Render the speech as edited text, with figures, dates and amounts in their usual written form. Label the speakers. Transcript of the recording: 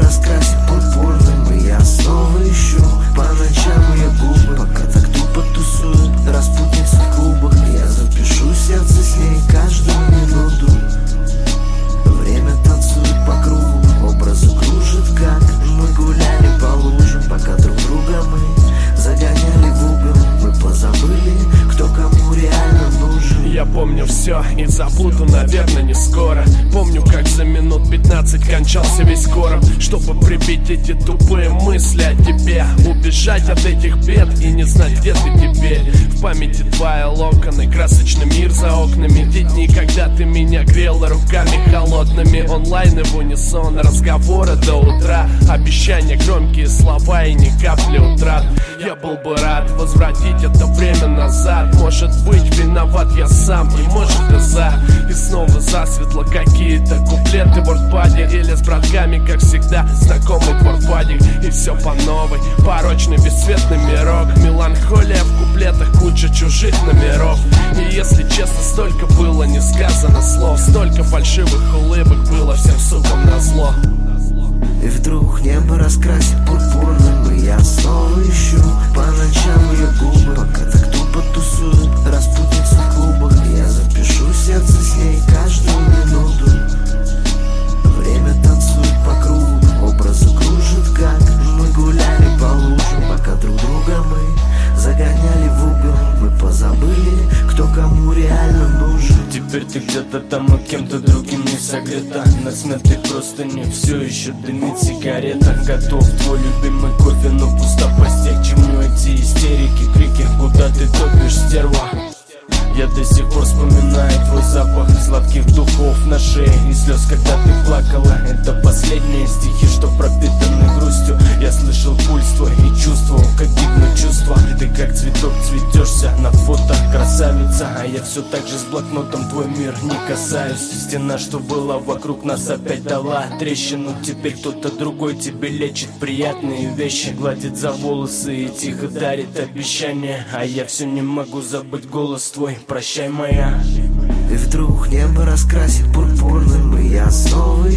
Speaker 1: раскрасит пурпурным, и я снова ищу по ночам ее губы. Пока так тупо тусуют распутницы в клубах, я запишу сердце с ней каждую минуту. Время танцует по кругу, образы кружит, как мы гуляли по лужам. Пока друг друга мы загоняли в угол, мы позабыли, кто кому реально нужен.
Speaker 2: Я помню все и забуду, наверное, не скоро. Помню, как за минут 15 кончался весь короб, чтобы прибить эти тупые мысли о тебе, убежать от этих бед и не знать, где ты теперь. В памяти твои локоны, красочный мир за окнами, те дни, когда ты меня грела руками холодными. Онлайн и в унисон, разговоры до утра, обещания, громкие слова и ни капли утрат. Я был бы рад возвратить это время назад. Может быть, виноват я сам, и может и за. И снова засветло какие-то куплеты в вордпаде, или с братками, как всегда, знакомый квартпадик. И все по новой, порочный бесцветный мирок, меланхолия в куплетах, куча чужих номеров. И если честно, столько было не сказано слов, столько фальшивых улыбок было всем сукам назло.
Speaker 1: И вдруг небо раскрасит пурпурным, и я снова ищу по ночам ее губы. Пока так тупо тусуют распутницы в клубах, я запишу сердце с ней каждую минуту. Время танцует по кругу, образы кружит, как мы гуляли по лужам. Пока друг друга мы загоняли в угол, мы позабыли, кто кому реально нужен.
Speaker 3: Теперь ты где-то там, а кем-то другим не согрета. На смятой простыне все еще дымит сигарета. Готов твой любимый кофе, но пусто постель. К чему эти истерики, крики, куда ты топишь, стерва? Я до сих пор вспоминаю твой запах сладких духов на шее и слез, когда ты плакала. Это последние стихи, что пропитаны грустью. Я слышал пульс твой и чувствовал, как гибнут чувства. Ты как цветок цветешься на фото, красавица. А я все так же с блокнотом твой мир не касаюсь. Стена, что была вокруг нас, опять дала трещину. Теперь кто-то другой тебе лечит приятные вещи, гладит за волосы и тихо дарит обещания. А я все не могу забыть голос твой. Прощай, моя.
Speaker 1: И вдруг небо раскрасит пурпурным, и я снова